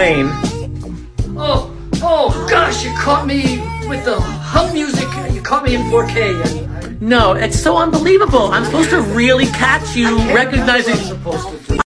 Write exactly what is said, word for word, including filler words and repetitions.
Wayne. Oh, oh gosh, you caught me with the hum music. You caught me in four K. And I, No, it's so unbelievable. I'm supposed to really catch you I can't recognizing. remember what I'm supposed to do.